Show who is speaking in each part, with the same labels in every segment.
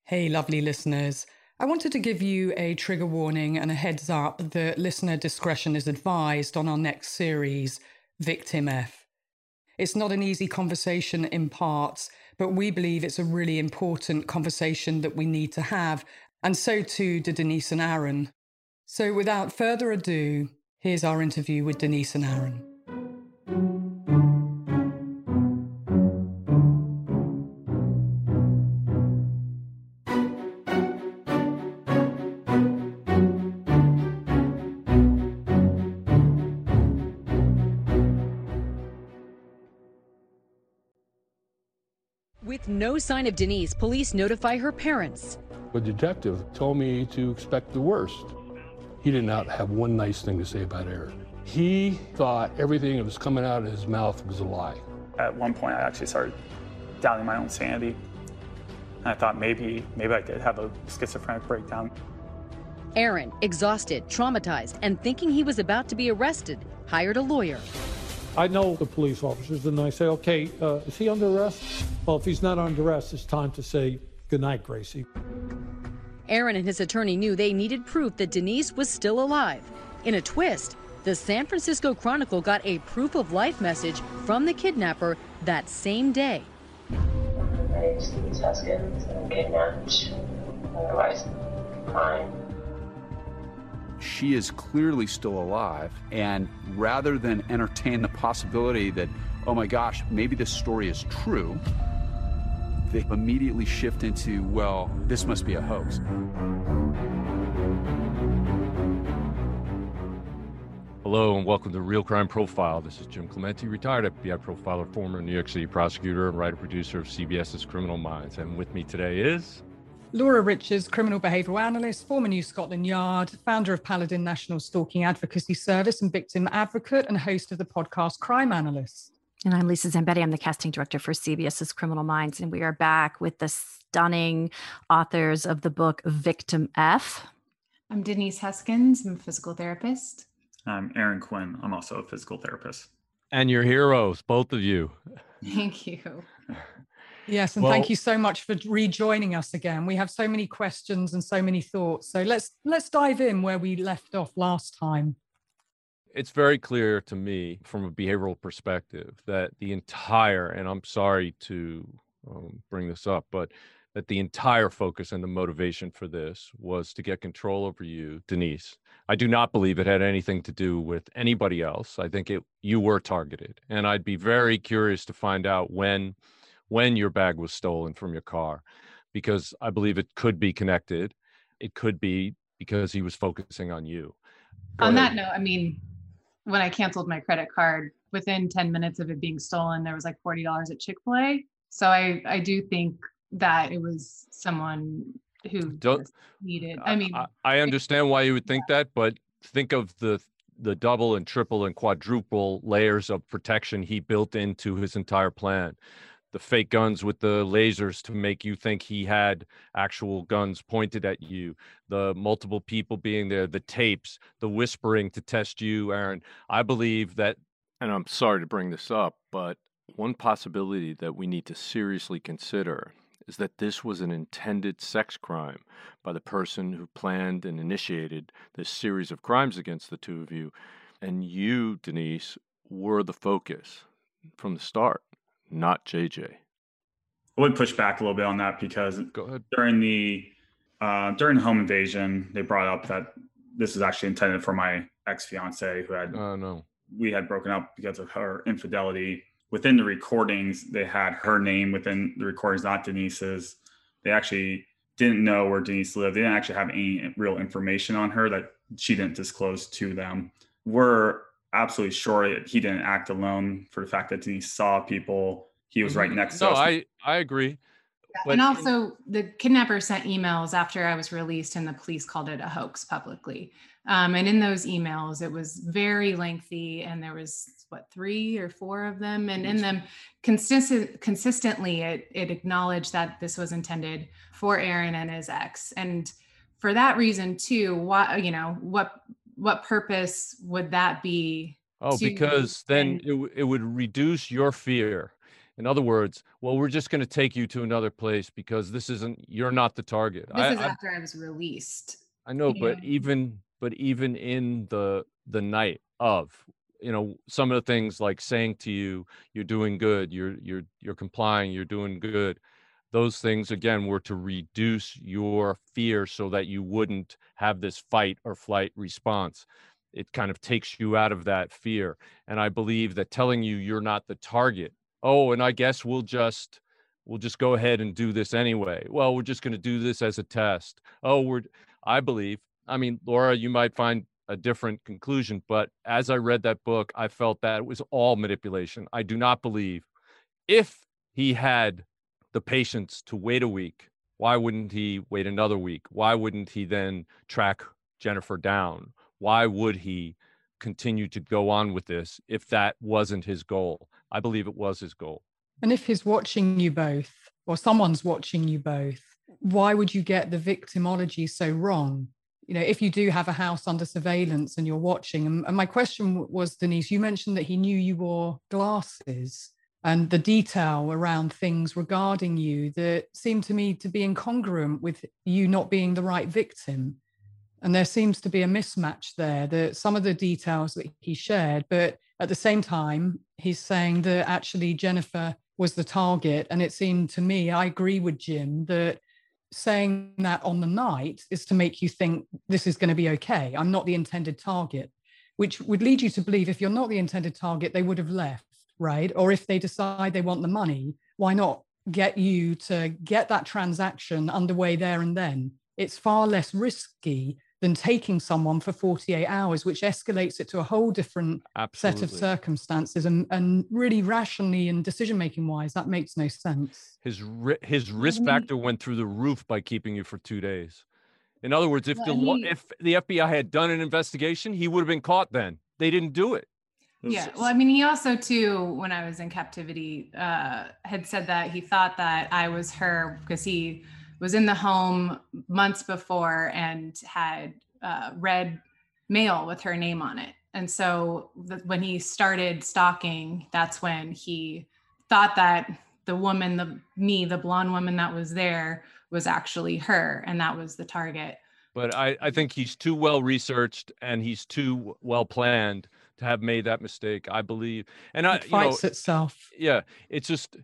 Speaker 1: Hey, lovely listeners. I wanted to give you a trigger warning and a heads up that listener discretion is advised on our next series, Victim F. It's not an easy conversation in parts, but we believe it's a really important conversation that we need to have, and so too do Denise and Aaron. So without further ado, here's our interview with Denise and Aaron.
Speaker 2: With no sign of Denise, police notify her parents.
Speaker 3: The detective told me to expect the worst. He did not have one nice thing to say about Aaron. He thought everything that was coming out of his mouth was a lie.
Speaker 4: At one point, I actually started doubting my own sanity. And I thought maybe I did have a schizophrenic breakdown.
Speaker 2: Aaron, exhausted, traumatized, and thinking he was about to be arrested, hired a lawyer.
Speaker 5: I know the police officers, and I say, okay, is he under arrest? Well, if he's not under arrest, it's time to say goodnight, Gracie.
Speaker 2: Aaron and his attorney knew they needed proof that Denise was still alive. In a twist, the San Francisco Chronicle got a proof of life message from the kidnapper that same day.
Speaker 6: My name's Denise Haskins, and I'm kidnapped. Otherwise, crime.
Speaker 7: She is clearly still alive, and rather than entertain the possibility that, oh my gosh, maybe this story is true, they immediately shift into, well, this must be a hoax.
Speaker 8: Hello and welcome to Real Crime Profile. This is Jim Clemente, retired FBI profiler, former New York City prosecutor, and writer-producer of CBS's Criminal Minds. And with me today is...
Speaker 1: Laura Richards, criminal behavioural analyst, former New Scotland Yard, founder of Paladin National Stalking Advocacy Service and victim advocate, and host of the podcast Crime Analyst.
Speaker 9: And I'm Lisa Zambetti. I'm the casting director for CBS's Criminal Minds. And we are back with the stunning authors of the book Victim F.
Speaker 10: I'm Denise Haskins. I'm a physical therapist.
Speaker 4: I'm Aaron Quinn. I'm also a physical therapist.
Speaker 8: And your heroes, both of you.
Speaker 10: Thank you.
Speaker 1: Yes, and thank you so much for rejoining us again. We have so many questions and so many thoughts. So let's dive in where we left off last time.
Speaker 8: It's very clear to me from a behavioral perspective that the entire, and I'm sorry to bring this up, but that the entire focus and the motivation for this was to get control over you, Denise. I do not believe it had anything to do with anybody else. I think you were targeted. And I'd be very curious to find out when your bag was stolen from your car, because I believe it could be connected. It could be because he was focusing on you.
Speaker 10: On that note, I mean, when I canceled my credit card, within 10 minutes of it being stolen, there was like $40 at Chick-fil-A. So I do think that it was someone who needed,
Speaker 8: I understand why you would think that, but think of the double and triple and quadruple layers of protection he built into his entire plan. The fake guns with the lasers to make you think he had actual guns pointed at you, the multiple people being there, the tapes, the whispering to test you, Aaron. I believe that, and I'm sorry to bring this up, but one possibility that we need to seriously consider is that this was an intended sex crime by the person who planned and initiated this series of crimes against the two of you. And you, Denise, were the focus from the start. Not JJ.
Speaker 4: I would push back a little bit on that because during the home invasion, they brought up that this is actually intended for my ex-fiance we had broken up because of her infidelity. Within the recordings, they had her name within the recordings, not Denise's. They actually didn't know where Denise lived. They didn't actually have any real information on her that she didn't disclose to them. We're absolutely sure that he didn't act alone for the fact that he saw people. He was right next to us.
Speaker 8: I agree.
Speaker 10: Yeah, and also the kidnapper sent emails after I was released and the police called it a hoax publicly. And in those emails, it was very lengthy and there was 3 or 4 of them. And in them consistently, it acknowledged that this was intended for Aaron and his ex. And for that reason too, what purpose would that be?
Speaker 8: Because then it would reduce your fear In other words, well, we're just going to take you to another place because you're not the target.
Speaker 10: This is after I was released.
Speaker 8: I know, but even in the night of, some of the things like saying to you, you're doing good, you're complying, you're doing good. Those things, again, were to reduce your fear so that you wouldn't have this fight or flight response. It kind of takes you out of that fear. And I believe that telling you you're not the target, oh, and I guess we'll just go ahead and do this anyway. Well, we're just going to do this as a test. I believe, Laura, you might find a different conclusion, but as I read that book, I felt that it was all manipulation. I do not believe if he had the patience to wait a week, why wouldn't he wait another week? Why wouldn't he then track Jennifer down? Why would he continue to go on with this if that wasn't his goal? I believe it was his goal.
Speaker 1: And if he's watching you both, or someone's watching you both, why would you get the victimology so wrong? If you do have a house under surveillance and you're watching, and my question was, Denise, you mentioned that he knew you wore glasses, and the detail around things regarding you that seemed to me to be incongruent with you not being the right victim. And there seems to be a mismatch there, that some of the details that he shared, but at the same time, he's saying that actually Jennifer was the target. And it seemed to me, I agree with Jim, that saying that on the night is to make you think this is going to be okay. I'm not the intended target, which would lead you to believe if you're not the intended target, they would have left, right? Or if they decide they want the money, why not get you to get that transaction underway there and then? It's far less risky than taking someone for 48 hours, which escalates it to a whole different set of circumstances. And really rationally and decision-making wise, that makes no sense.
Speaker 8: His risk factor went through the roof by keeping you for 2 days. In other words, if the FBI had done an investigation, he would have been caught then. They didn't do it.
Speaker 10: Yeah. Well, he also, too, when I was in captivity, had said that he thought that I was her because he was in the home months before and had read mail with her name on it. And so when he started stalking, that's when he thought that the woman, the blonde woman that was there was actually her, and that was the target.
Speaker 8: But I think he's too well researched and he's too well planned to have made that mistake, I believe. And
Speaker 1: it fights itself.
Speaker 8: Yeah, it's just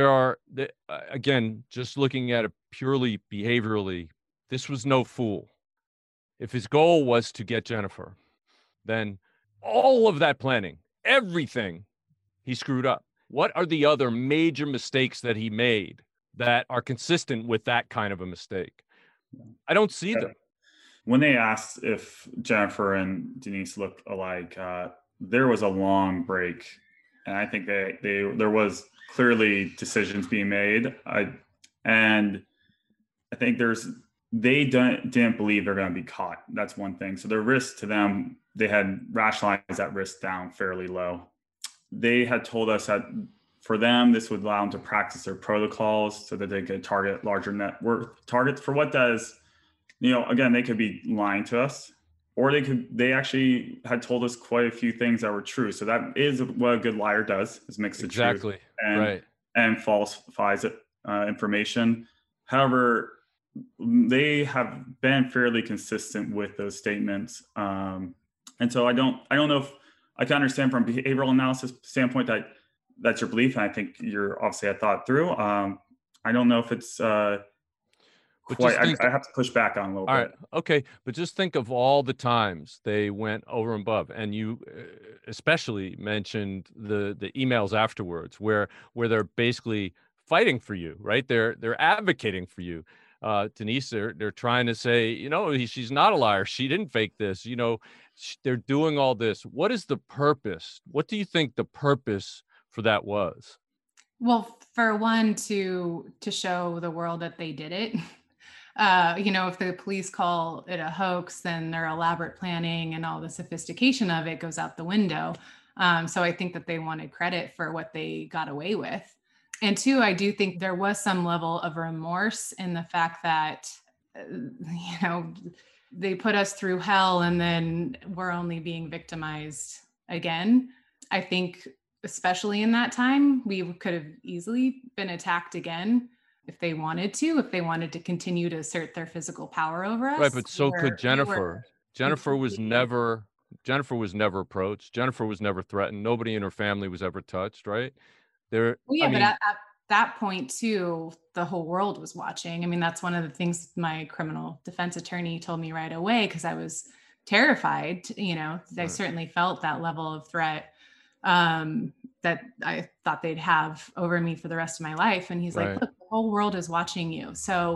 Speaker 8: again, just looking at it purely behaviorally, this was no fool. If his goal was to get Jennifer, then all of that planning, everything, he screwed up. What are the other major mistakes that he made that are consistent with that kind of a mistake? I don't see them.
Speaker 4: When they asked if Jennifer and Denise looked alike, there was a long break, and I think there was clearly decisions being made. And I think they didn't believe they're going to be caught. That's one thing. So their risk to them, they had rationalized that risk down fairly low. They had told us that for them, this would allow them to practice their protocols so that they could target larger net worth targets. For what does, again, they could be lying to us, or they actually had told us quite a few things that were true. So that is what a good liar does, is mix the truth and falsifies information. However, they have been fairly consistent with those statements. And so I don't know if I can understand from a behavioral analysis standpoint that that's your belief. And I think you're obviously had thought through. I don't know if it's quite, I have to push back on a little bit.
Speaker 8: All right. Okay. But just think of all the times they went over and above, and you especially mentioned the emails afterwards where they're basically fighting for you, right? They're advocating for you. Denise, they're trying to say, she's not a liar. She didn't fake this. They're doing all this. What is the purpose? What do you think the purpose for that was?
Speaker 10: Well, for one, to show the world that they did it. If the police call it a hoax, then their elaborate planning and all the sophistication of it goes out the window. So I think that they wanted credit for what they got away with. And two, I do think there was some level of remorse in the fact that, they put us through hell and then we're only being victimized again. I think especially in that time, we could have easily been attacked again if they wanted to continue to assert their physical power over us.
Speaker 8: Right, but so could Jennifer. Jennifer was never approached. Jennifer was never threatened. Nobody in her family was ever touched, right?
Speaker 10: But at that point too, the whole world was watching. I mean, that's one of the things my criminal defense attorney told me right away, because I was terrified. I certainly felt that level of threat that I thought they'd have over me for the rest of my life. And he's like, look, the whole world is watching you. So,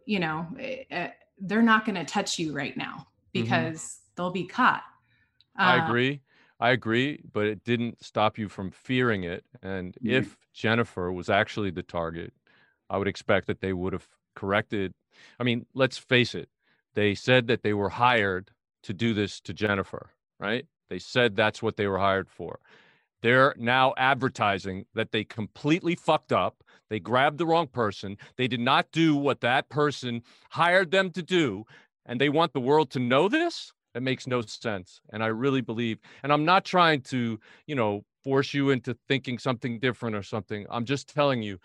Speaker 10: they're not going to touch you right now because they'll be caught.
Speaker 8: I agree, but it didn't stop you from fearing it. And if Jennifer was actually the target, I would expect that they would have corrected. I mean, let's face it. They said that they were hired to do this to Jennifer, right? They said that's what they were hired for. They're now advertising that they completely fucked up. They grabbed the wrong person. They did not do what that person hired them to do. And they want the world to know this? It makes no sense. And I really believe, and I'm not trying to, force you into thinking something different or something. I'm just telling you,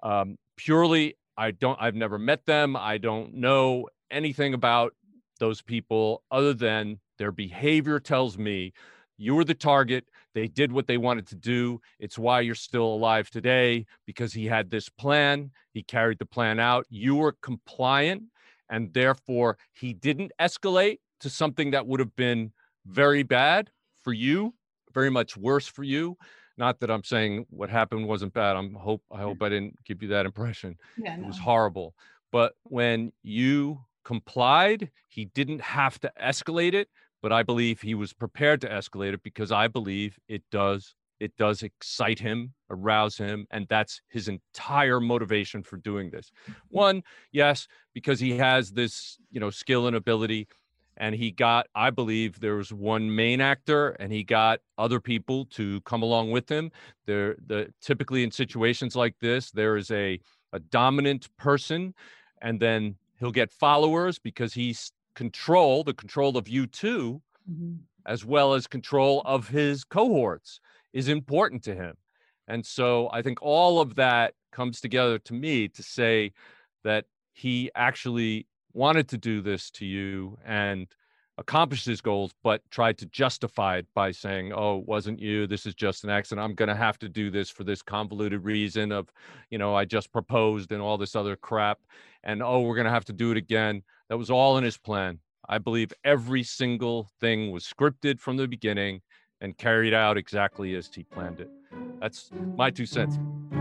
Speaker 8: purely, I've never met them. I don't know anything about those people other than their behavior tells me you were the target. They did what they wanted to do. It's why you're still alive today, because he had this plan. He carried the plan out. You were compliant, and therefore he didn't escalate to something that would have been very bad for you, very much worse for you. Not that I'm saying what happened wasn't bad. I hope I didn't give you that impression.
Speaker 10: Yeah, no.
Speaker 8: It was horrible. But when you complied, he didn't have to escalate it, but I believe he was prepared to escalate it because I believe it does excite him, arouse him, and that's his entire motivation for doing this. One, yes, because he has this, skill and ability, and I believe there was one main actor, and he got other people to come along with him. Typically in situations like this, there is a dominant person, and then he'll get followers because he's the control of you too, as well as control of his cohorts is important to him. And so I think all of that comes together to me to say that he actually wanted to do this to you and accomplished his goals, but tried to justify it by saying, oh, it wasn't you. This is just an accident. I'm going to have to do this for this convoluted reason of, I just proposed and all this other crap. And, oh, we're going to have to do it again. That was all in his plan. I believe every single thing was scripted from the beginning and carried out exactly as he planned it. That's my 2 cents.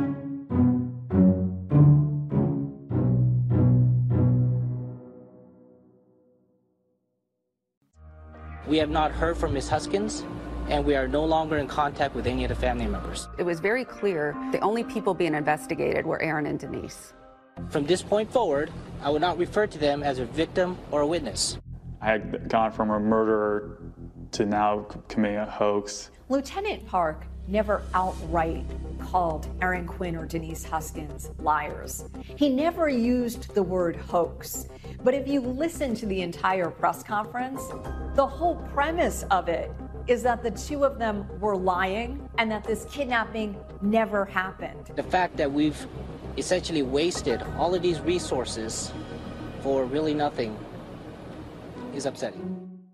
Speaker 11: We have not heard from Ms. Huskins, and we are no longer in contact with any of the family members.
Speaker 12: It was very clear the only people being investigated were Aaron and Denise.
Speaker 11: From this point forward, I will not refer to them as a victim or a witness.
Speaker 4: I had gone from a murderer to now committing a hoax.
Speaker 13: Lieutenant Park never outright called Aaron Quinn or Denise Huskins liars. He never used the word hoax. But if you listen to the entire press conference, the whole premise of it is that the two of them were lying and that this kidnapping never happened.
Speaker 11: The fact that we've essentially wasted all of these resources for really nothing is upsetting.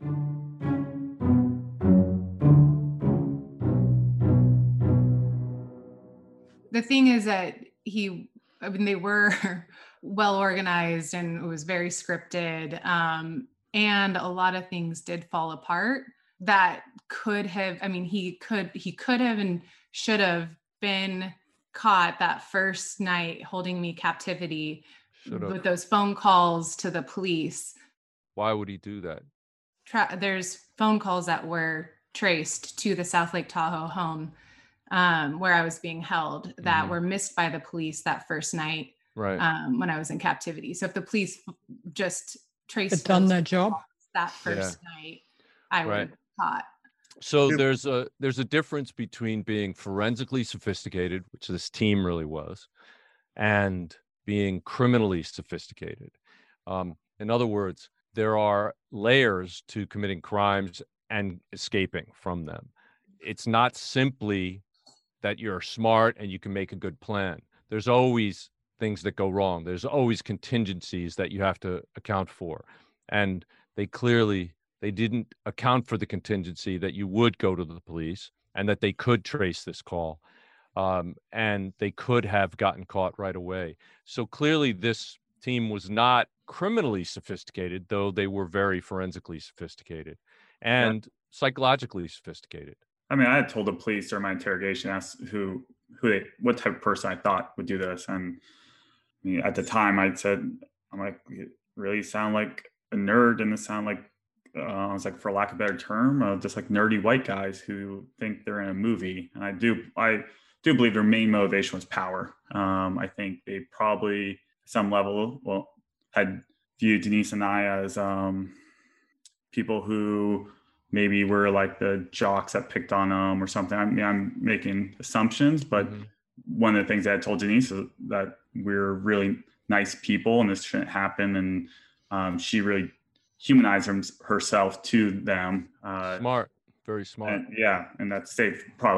Speaker 10: The thing is that they were well organized and it was very scripted. And a lot of things did fall apart that could have, he could have and should have been caught that first night holding me captivity with those phone calls to the police.
Speaker 8: Why would he do that?
Speaker 10: There's phone calls that were traced to the South Lake Tahoe home where I was being held that were missed by the police that first night when I was in captivity. So if the police just traced
Speaker 1: done their job
Speaker 10: that first night, I would have been caught.
Speaker 8: So there's a difference between being forensically sophisticated, which this team really was, and being criminally sophisticated. In other words, there are layers to committing crimes and escaping from them. It's not simply that you're smart and you can make a good plan. There's always things that go wrong. There's always contingencies that you have to account for. And they didn't account for the contingency that you would go to the police and that they could trace this call. And they could have gotten caught right away. So clearly this team was not criminally sophisticated, though they were very forensically sophisticated and psychologically sophisticated.
Speaker 4: I mean, I had told the police during my interrogation, asked what type of person I thought would do this. And I mean, at the time I'm like, you really sound like a nerd. And it sound like, I was like, for lack of a better term, just like nerdy white guys who think they're in a movie. And I do believe their main motivation was power. I think they probably, at some level, had viewed Denise and I as people who maybe were like the jocks that picked on them or something. I mean, I'm making assumptions, but one of the things I had told Denise is that we're really nice people and this shouldn't happen. And she really humanized herself to them.
Speaker 8: Smart, very smart.
Speaker 4: And that saved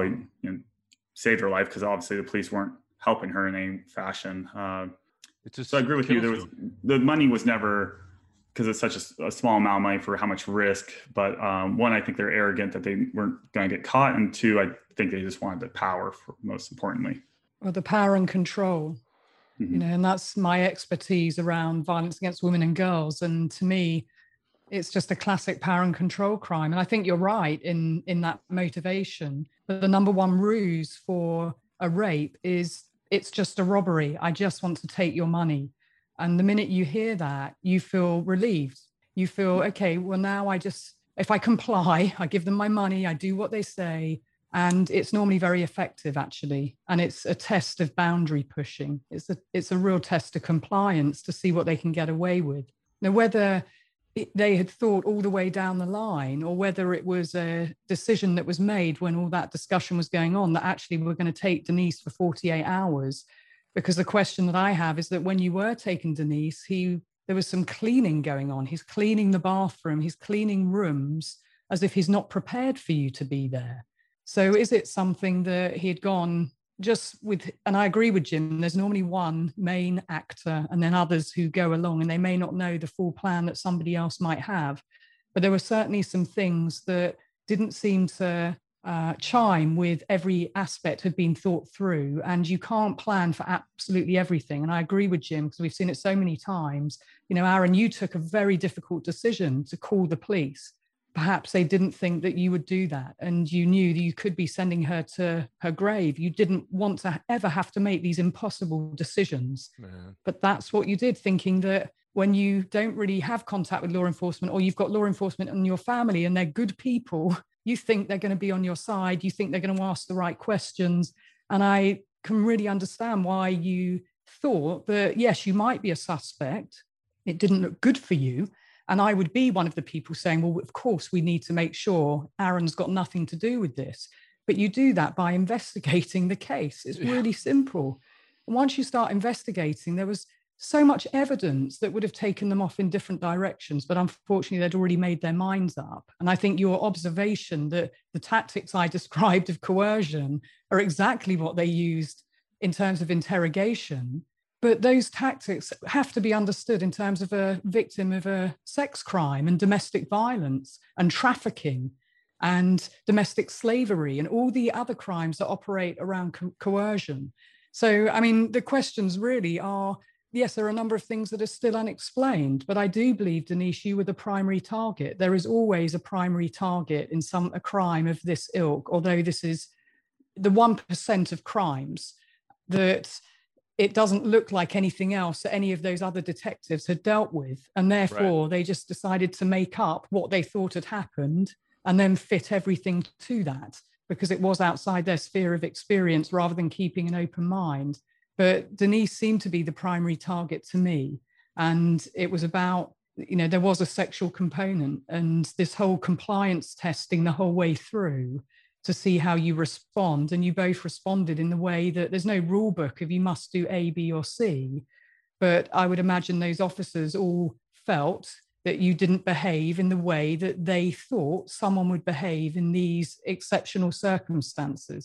Speaker 4: her life, because obviously the police weren't helping her in any fashion. So I agree with you. The money was never, because it's such a small amount of money for how much risk. But one, I think they're arrogant that they weren't going to get caught, and two, I think they just wanted the power, most importantly.
Speaker 1: Well, the power and control, and that's my expertise around violence against women and girls. And to me, it's just a classic power and control crime. And I think you're right in that motivation. But the number one ruse for a rape is it's just a robbery. I just want to take your money. And the minute you hear that, you feel relieved. You feel, okay, well, now if I comply, I give them my money, I do what they say. And it's normally very effective, actually. And it's a test of boundary pushing. It's a real test of compliance to see what they can get away with. Now, whether they had thought all the way down the line, or whether it was a decision that was made when all that discussion was going on, that actually we're going to take Denise for 48 hours. Because the question that I have is that when you were taking Denise, there was some cleaning going on. He's cleaning the bathroom, he's cleaning rooms as if he's not prepared for you to be there. So is it something that he had gone just with, and I agree with Jim, there's normally one main actor and then others who go along, and they may not know the full plan that somebody else might have. But there were certainly some things that didn't seem to chime with every aspect had been thought through, and you can't plan for absolutely everything. And I agree with Jim, because we've seen it so many times. Aaron, you took a very difficult decision to call the police. Perhaps they didn't think that you would do that, and you knew that you could be sending her to her grave. You didn't want to ever have to make these impossible decisions. But that's what you did, thinking that when you don't really have contact with law enforcement, or you've got law enforcement in your family and they're good people, you think they're going to be on your side. You think they're going to ask the right questions. And I can really understand why you thought that, yes, you might be a suspect. It didn't look good for you. And I would be one of the people saying, well, of course, we need to make sure Aaron's got nothing to do with this. But you do that by investigating the case. It's really simple. And once you start investigating, there was so much evidence that would have taken them off in different directions. But unfortunately, they'd already made their minds up. And I think your observation that the tactics I described of coercion are exactly what they used in terms of interrogation. But those tactics have to be understood in terms of a victim of a sex crime and domestic violence and trafficking and domestic slavery and all the other crimes that operate around coercion. So, I mean, the questions really are, yes, there are a number of things that are still unexplained, but I do believe, Denise, you were the primary target. There is always a primary target in a crime of this ilk, although this is the 1% of crimes that it doesn't look like anything else that any of those other detectives had dealt with. And therefore, they just decided to make up what they thought had happened and then fit everything to that, because it was outside their sphere of experience rather than keeping an open mind. But Denise seemed to be the primary target to me. And it was about, there was a sexual component, and this whole compliance testing the whole way through to see how you respond. And you both responded in the way that there's no rule book if you must do A, B, or C. But I would imagine those officers all felt that you didn't behave in the way that they thought someone would behave in these exceptional circumstances.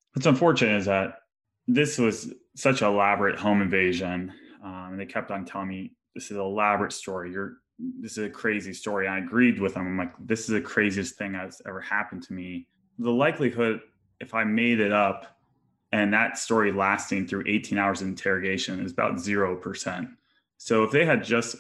Speaker 4: What's unfortunate is that this was such an elaborate home invasion. And they kept on telling me, this is an elaborate story. This is a crazy story. And I agreed with them. I'm like, this is the craziest thing that's ever happened to me. The likelihood, if I made it up and that story lasting through 18 hours of interrogation, is about 0%. So if they had just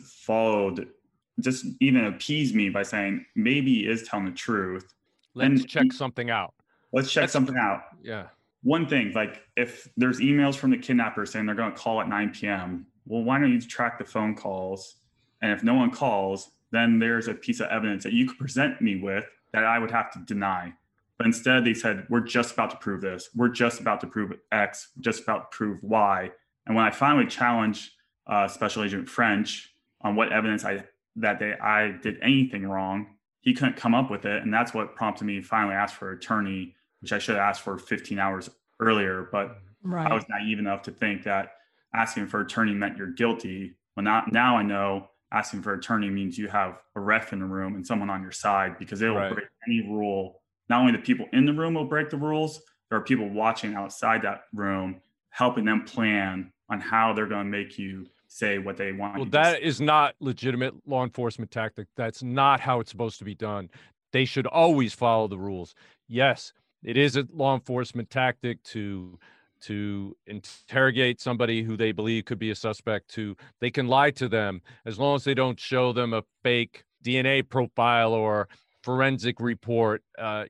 Speaker 4: even appeased me by saying, maybe he is telling the truth.
Speaker 8: Let's check something out.
Speaker 4: Let's check something out.
Speaker 8: Yeah.
Speaker 4: One thing, like if there's emails from the kidnapper saying they're going to call at 9 p.m., well, why don't you track the phone calls? And if no one calls, then there's a piece of evidence that you could present me with that I would have to deny. But instead they said, we're just about to prove this. We're just about to prove X, just about to prove Y. And when I finally challenged Special Agent French on what evidence I did anything wrong, he couldn't come up with it. And that's what prompted me to finally ask for an attorney, which I should have asked for 15 hours earlier. But I was naive enough to think that asking for an attorney meant you're guilty. Well, now I know asking for an attorney means you have a ref in the room and someone on your side, because they will break any rule. Not only the people in the room will break the rules, there are people watching outside that room, helping them plan on how they're going to make you say what they want.
Speaker 8: Well, that is not legitimate law enforcement tactic. That's not how it's supposed to be done. They should always follow the rules. Yes, it is a law enforcement tactic to interrogate somebody who they believe could be a suspect. They can lie to them as long as they don't show them a fake DNA profile or forensic report.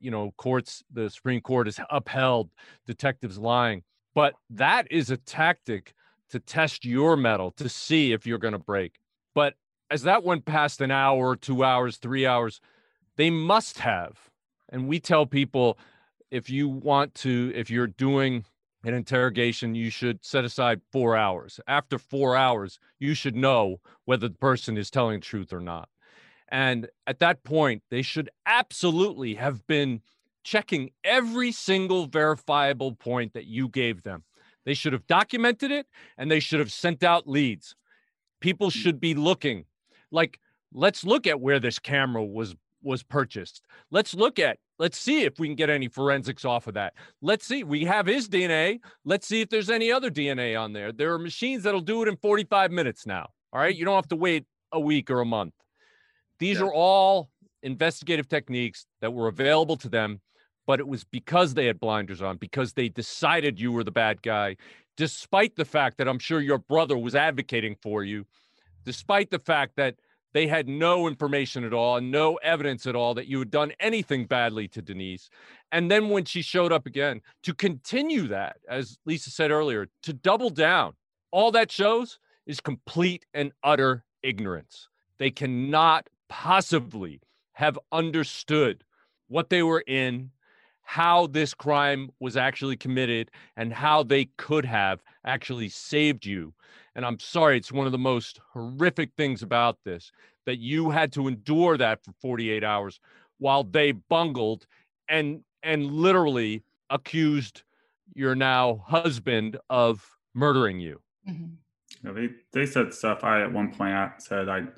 Speaker 8: The Supreme Court has upheld detectives lying. But that is a tactic to test your mettle, to see if you're going to break. But as that went past an hour, 2 hours, 3 hours, they must have. And we tell people, if you're doing an interrogation, you should set aside 4 hours. After 4 hours, you should know whether the person is telling the truth or not. And at that point, they should absolutely have been checking every single verifiable point that you gave them. They should have documented it, and they should have sent out leads. People should be looking. Like, let's look at where this camera was purchased. Let's see if we can get any forensics off of that. Let's see. We have his DNA. Let's see if there's any other DNA on there. There are machines that'll do it in 45 minutes now. All right. You don't have to wait a week or a month. These are all investigative techniques that were available to them, but it was because they had blinders on, because they decided you were the bad guy, despite the fact that I'm sure your brother was advocating for you, despite the fact that they had no information at all and no evidence at all that you had done anything badly to Denise. And then when she showed up again, to continue that, as Lisa said earlier, to double down, all that shows is complete and utter ignorance. They cannot possibly have understood what they were in, how this crime was actually committed, and how they could have actually saved you. And I'm sorry, it's one of the most horrific things about this, that you had to endure that for 48 hours while they bungled and literally accused your now husband of murdering you.
Speaker 4: Mm-hmm. They said stuff. I at one point said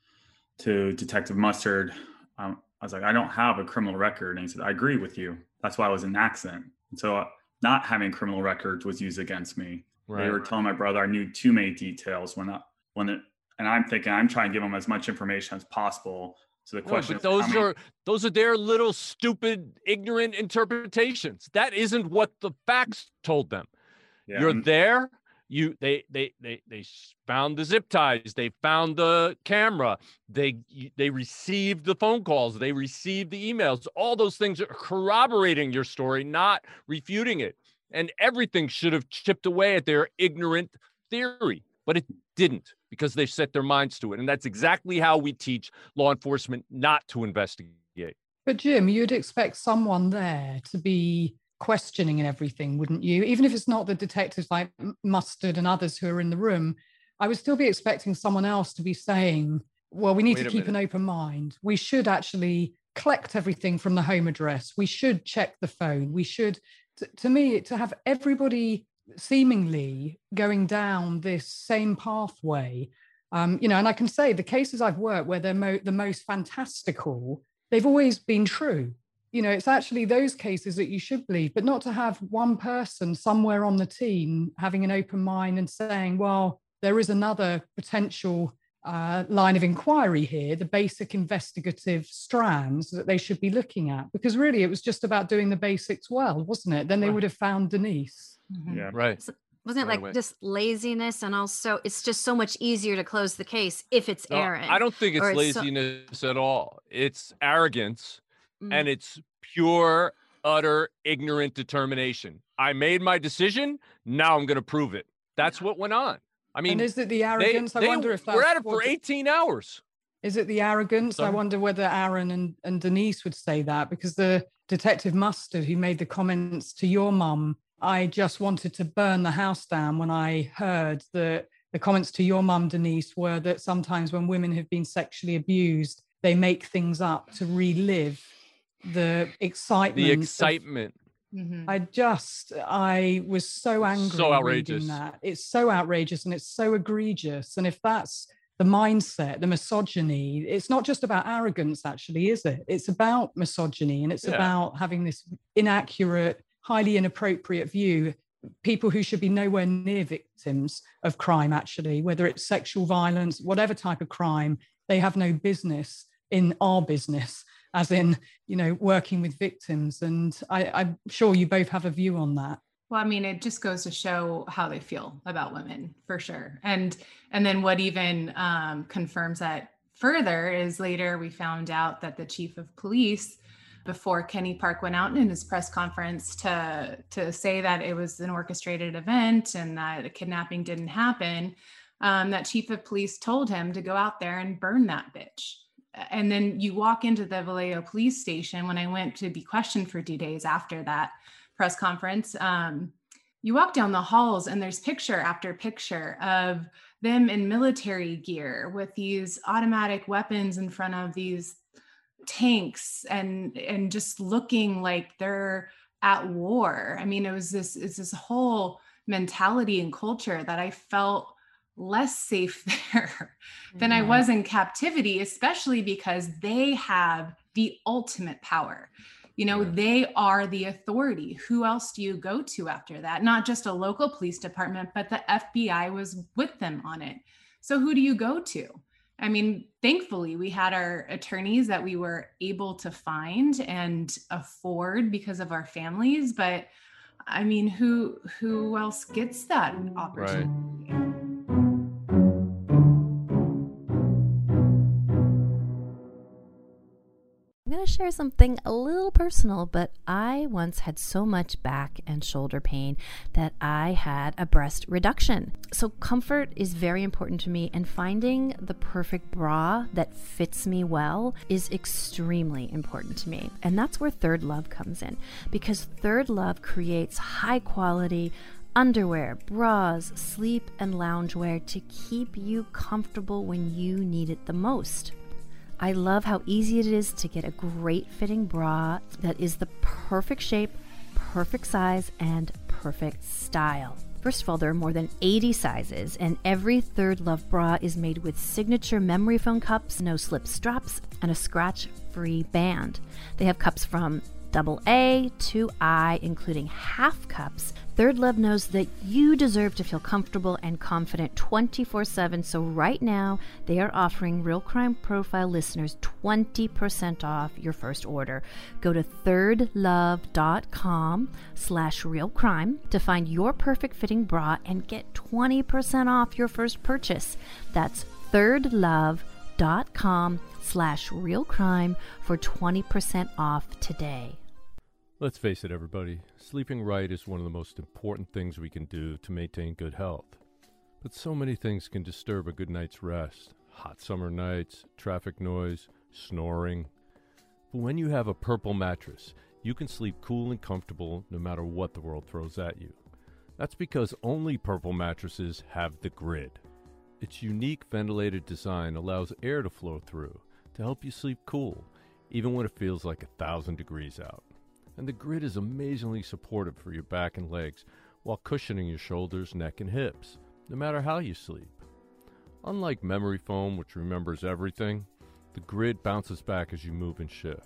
Speaker 4: to Detective Mustard, I was like, I don't have a criminal record. And he said, I agree with you. That's why I was in an accident. And so not having criminal records was used against me. Right. They were telling my brother I knew too many details and I'm thinking I'm trying to give them as much information as possible. So the question is,
Speaker 8: those are their little stupid, ignorant interpretations. That isn't what the facts told them. Yeah. You're there. They found the zip ties. They found the camera. They received the phone calls. They received the emails. All those things are corroborating your story, not refuting it. And everything should have chipped away at their ignorant theory, but it didn't, because they set their minds to it. And that's exactly how we teach law enforcement not to investigate.
Speaker 1: But Jim, you'd expect someone there to be questioning and everything, wouldn't you? Even if it's not the detectives like Mustard and others who are in the room, I would still be expecting someone else to be saying, well, we need to keep an open mind. We should actually collect everything from the home address. We should check the phone. We should, to me, to have everybody seemingly going down this same pathway, and I can say the cases I've worked where they're the most fantastical, they've always been true. it's actually those cases that you should believe, but not to have one person somewhere on the team having an open mind and saying, well, there is another potential line of inquiry here, the basic investigative strands that they should be looking at. Because really, it was just about doing the basics well, wasn't it? Then they would have found Denise.
Speaker 10: Mm-hmm.
Speaker 8: Yeah, right.
Speaker 9: So wasn't it like just laziness, and also it's just so much easier to close the case if it's Aaron?
Speaker 8: I don't think it's laziness at all. It's arrogance, and it's pure, utter, ignorant determination. I made my decision. Now I'm going to prove it. That's what went on. I mean,
Speaker 1: and is it the arrogance? I wonder if that's...
Speaker 8: We're at it for 18 hours.
Speaker 1: Is it the arrogance? Sorry? I wonder whether Aaron and Denise would say that, because the Detective Mustard, who made the comments to your mum, I just wanted to burn the house down when I heard that the comments to your mum, Denise, were that sometimes when women have been sexually abused, they make things up to relive the excitement. I was so angry.
Speaker 8: So outrageous.
Speaker 1: Reading that. It's so outrageous and it's so egregious. And if that's the mindset, the misogyny, it's not just about arrogance, actually, is it? It's about misogyny, and it's about having this inaccurate, highly inappropriate view. People who should be nowhere near victims of crime, actually, whether it's sexual violence, whatever type of crime, they have no business in our business, as in, working with victims. And I'm sure you both have a view on that.
Speaker 10: Well, I mean, it just goes to show how they feel about women, for sure. And then what even confirms that further is later we found out that the chief of police, before Kenny Park went out in his press conference to say that it was an orchestrated event and that a kidnapping didn't happen, that chief of police told him to go out there and burn that bitch. And then you walk into the Vallejo police station. When I went to be questioned for 2 days after that press conference, you walk down the halls and there's picture after picture of them in military gear with these automatic weapons in front of these tanks and just looking like they're at war. I mean, it's this whole mentality and culture that I felt less safe there than I was in captivity, especially because they have the ultimate power. They are the authority. Who else do you go to after that? Not just a local police department, but the FBI was with them on it. So who do you go to? I mean, thankfully, we had our attorneys that we were able to find and afford because of our families. But I mean, who else gets that opportunity?
Speaker 9: I'm going to share something a little personal, but I once had so much back and shoulder pain that I had a breast reduction. So comfort is very important to me, and finding the perfect bra that fits me well is extremely important to me. And that's where Third Love comes in, because Third Love creates high quality underwear, bras, sleep, and loungewear to keep you comfortable when you need it the most. I love how easy it is to get a great fitting bra that is the perfect shape, perfect size, and perfect style. First of all, there are more than 80 sizes, and every Third Love bra is made with signature memory foam cups, no slip straps, and a scratch-free band. They have cups from AA to I, including half cups. Third Love knows that you deserve to feel comfortable and confident 24/7. So right now, they are offering Real Crime Profile listeners 20% off your first order. Go to thirdlove.com/realcrime to find your perfect fitting bra and get 20% off your first purchase. That's thirdlove.com/realcrime for 20% off today.
Speaker 8: Let's face it, everybody. Sleeping right is one of the most important things we can do to maintain good health. But so many things can disturb a good night's rest. Hot summer nights, traffic noise, snoring. But when you have a Purple mattress, you can sleep cool and comfortable no matter what the world throws at you. That's because only Purple mattresses have the grid. Its unique ventilated design allows air to flow through to help you sleep cool, even when it feels like 1,000 degrees out. And the grid is amazingly supportive for your back and legs while cushioning your shoulders, neck, and hips, no matter how you sleep. Unlike memory foam, which remembers everything, the grid bounces back as you move and shift,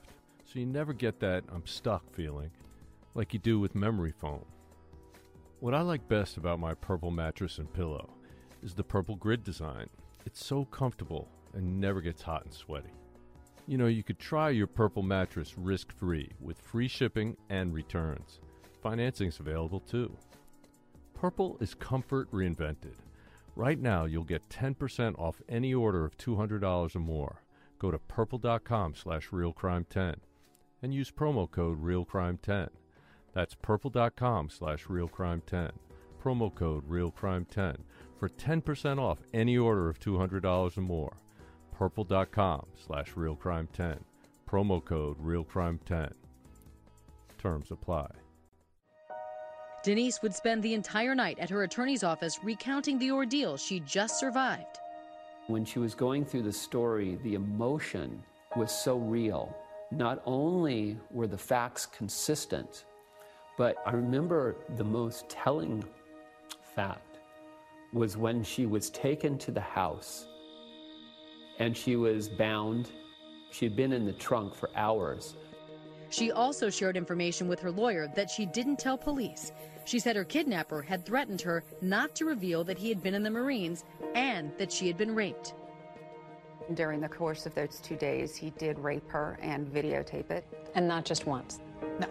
Speaker 8: so you never get that I'm stuck feeling like you do with memory foam. What I like best about my Purple mattress and pillow is the Purple grid design. It's so comfortable and never gets hot and sweaty. You know, you could try your Purple mattress risk-free with free shipping and returns. Financing's available too. Purple is comfort reinvented. Right now, you'll get 10% off any order of $200 or more. Go to purple.com/realcrime10 and use promo code realcrime10. That's purple.com/realcrime10. Promo code realcrime10 for 10% off any order of $200 or more. Purple.com/realcrime10. Promo code realcrime10. Terms apply.
Speaker 2: Denise would spend the entire night at her attorney's office recounting the ordeal she just survived.
Speaker 14: When she was going through the story, the emotion was so real. Not only were the facts consistent, but I remember the most telling fact was when she was taken to the house and she was bound. She had been in the trunk for hours.
Speaker 2: She also shared information with her lawyer that she didn't tell police. She said her kidnapper had threatened her not to reveal that he had been in the Marines and that she had been raped.
Speaker 12: During the course of those 2 days, he did rape her and videotape it.
Speaker 15: And not just once.
Speaker 12: No.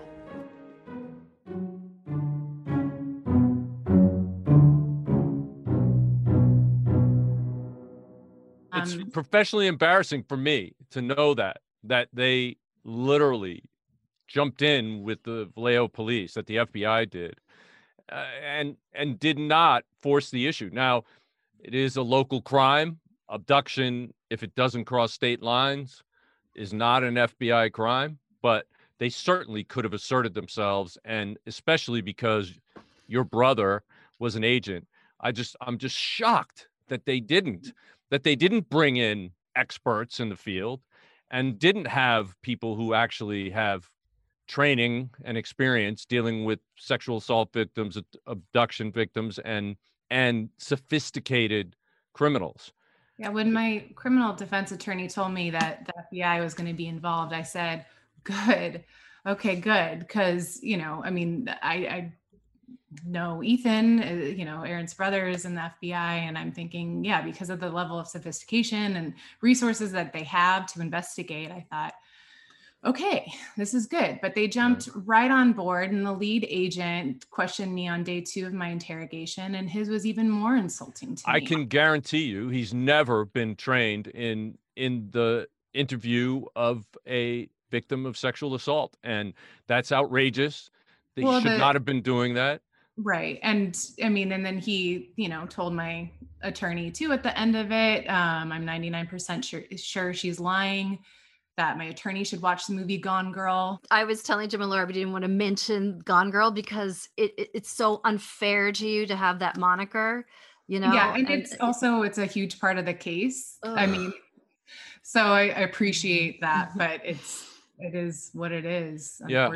Speaker 8: It's professionally embarrassing for me to know that they literally jumped in with the Vallejo police, that the FBI did, and did not force the issue. Now, it is a local crime. Abduction, if it doesn't cross state lines, is not an FBI crime, but they certainly could have asserted themselves, and especially because your brother was an agent. I'm just shocked that they didn't bring in experts in the field and didn't have people who actually have training and experience dealing with sexual assault victims, abduction victims, and sophisticated criminals.
Speaker 10: Yeah, when my criminal defense attorney told me that the FBI was going to be involved, I said, good. Okay, good. Because, I know Ethan, Aaron's brother is in the FBI. And I'm thinking, yeah, because of the level of sophistication and resources that they have to investigate, I thought, okay, this is good. But they jumped right on board, and the lead agent questioned me on day 2 of my interrogation, and his was even more insulting to me.
Speaker 8: I can guarantee you he's never been trained in the interview of a victim of sexual assault, and that's outrageous. They should not have been doing that.
Speaker 10: Right. And and then he, told my attorney too at the end of it, I'm 99% sure she's lying, that my attorney should watch the movie Gone Girl.
Speaker 16: I was telling Jim and Laura we didn't want to mention Gone Girl because it's so unfair to you to have that moniker,
Speaker 10: Yeah, and it's a huge part of the case. Ugh. So I appreciate that, but it is what it is.
Speaker 8: Yeah,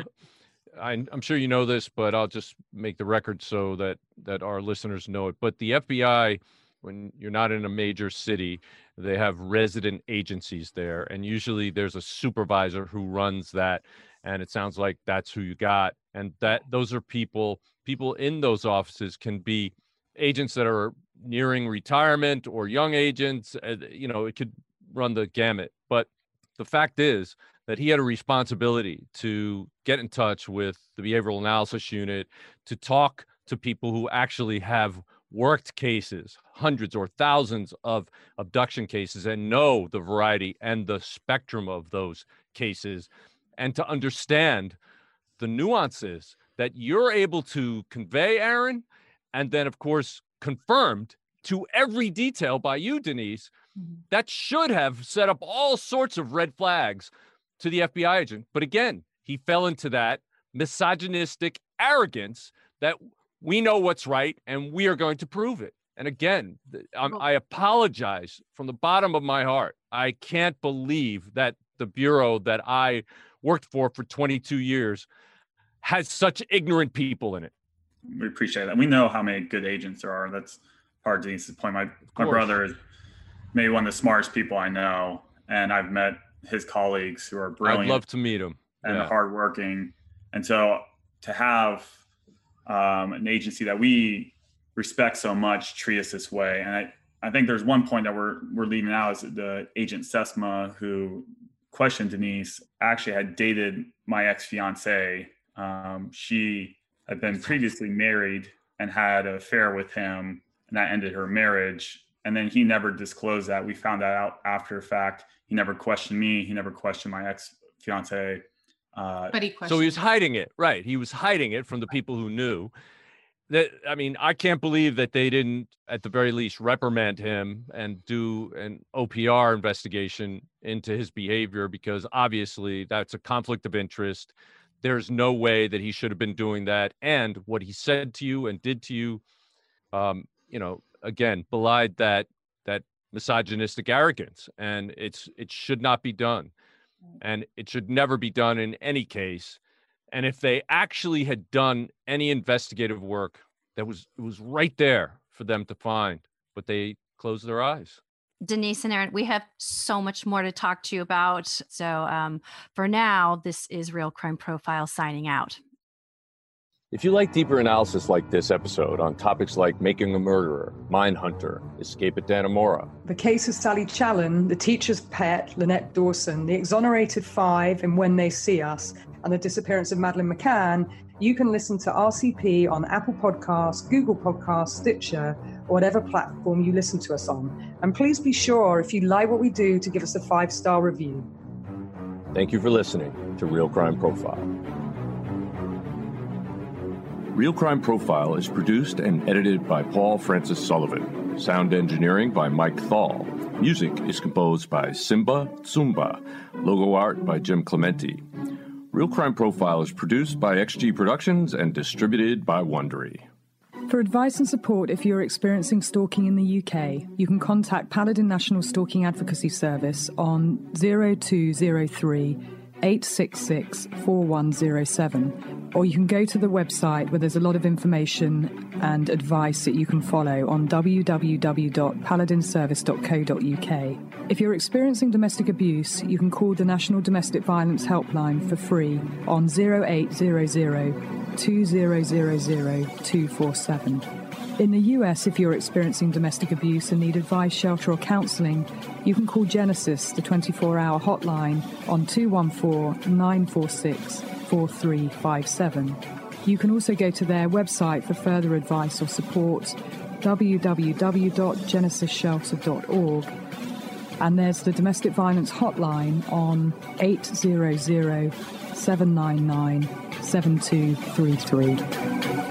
Speaker 8: I'm sure you know this, but I'll just make the record so that our listeners know it. But the FBI, when you're not in a major city, they have resident agencies there, and usually there's a supervisor who runs that, and it sounds like that's who you got. And those are people in those offices can be agents that are nearing retirement or young agents. It could run the gamut. But the fact is that he had a responsibility to get in touch with the Behavioral Analysis Unit, to talk to people who actually have worked cases, hundreds or thousands of abduction cases, and know the variety and the spectrum of those cases, and to understand the nuances that you're able to convey, Aaron, and then, of course, confirmed to every detail by you, Denise, that should have set up all sorts of red flags to the FBI agent. But again, he fell into that misogynistic arrogance that we know what's right and we are going to prove it. And again, I apologize from the bottom of my heart. I can't believe that the Bureau that I worked for 22 years has such ignorant people in it.
Speaker 4: We appreciate that. We know how many good agents there are. That's part of Denise's point. My brother is maybe one of the smartest people I know, and I've met his colleagues who are brilliant.
Speaker 8: I'd love to meet him.
Speaker 4: and hardworking. And so to have an agency that we respect so much treat us this way. And I think there's one point that we're leaving out is the agent Sesma, who questioned Denise, actually had dated my ex-fiance. She had been previously married and had an affair with him, and that ended her marriage. And then he never disclosed that. We found that out after the fact. He never questioned me. He never questioned my ex-fiance.
Speaker 10: But he questioned.
Speaker 8: So he was hiding it, right? He was hiding it from the people who knew. That, I mean, I can't believe that they didn't, at the very least, reprimand him and do an OPR investigation into his behavior, because obviously that's a conflict of interest. There's no way that he should have been doing that. And what he said to you and did to you, again, belied that misogynistic arrogance, and it should not be done, and it should never be done in any case. And if they actually had done any investigative work, it was right there for them to find, but they closed their eyes.
Speaker 16: Denise and Aaron, we have so much more to talk to you about. So for now, this is Real Crime Profile signing out.
Speaker 8: If you like deeper analysis like this episode on topics like Making a Murderer, Mindhunter, Escape at Dannemora,
Speaker 1: The Case of Sally Challen, The Teacher's Pet, Lynette Dawson, The Exonerated Five and When They See Us, and The Disappearance of Madeleine McCann, you can listen to RCP on Apple Podcasts, Google Podcasts, Stitcher, or whatever platform you listen to us on. And please be sure, if you like what we do, to give us a 5-star review.
Speaker 8: Thank you for listening to Real Crime Profile.
Speaker 15: Real Crime Profile is produced and edited by Paul Francis Sullivan. Sound engineering by Mike Thal. Music is composed by Simba Tsumba. Logo art by Jim Clementi. Real Crime Profile is produced by XG Productions and distributed by Wondery.
Speaker 1: For advice and support if you're experiencing stalking in the UK, you can contact Paladin National Stalking Advocacy Service on 0203 866 4107, or you can go to the website where there's a lot of information and advice that you can follow on www.paladinservice.co.uk. If you're experiencing domestic abuse, you can call the National Domestic Violence Helpline for free on 0800 2000 247. In the US, if you're experiencing domestic abuse and need advice, shelter or counselling, you can call Genesis, the 24-hour hotline, on 214-946-4357. You can also go to their website for further advice or support, www.genesisshelter.org. And there's the domestic violence hotline on 800-799-7233.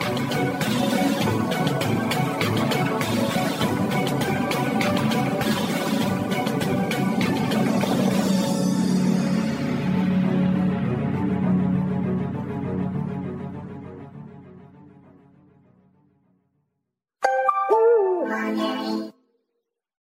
Speaker 17: Ooh,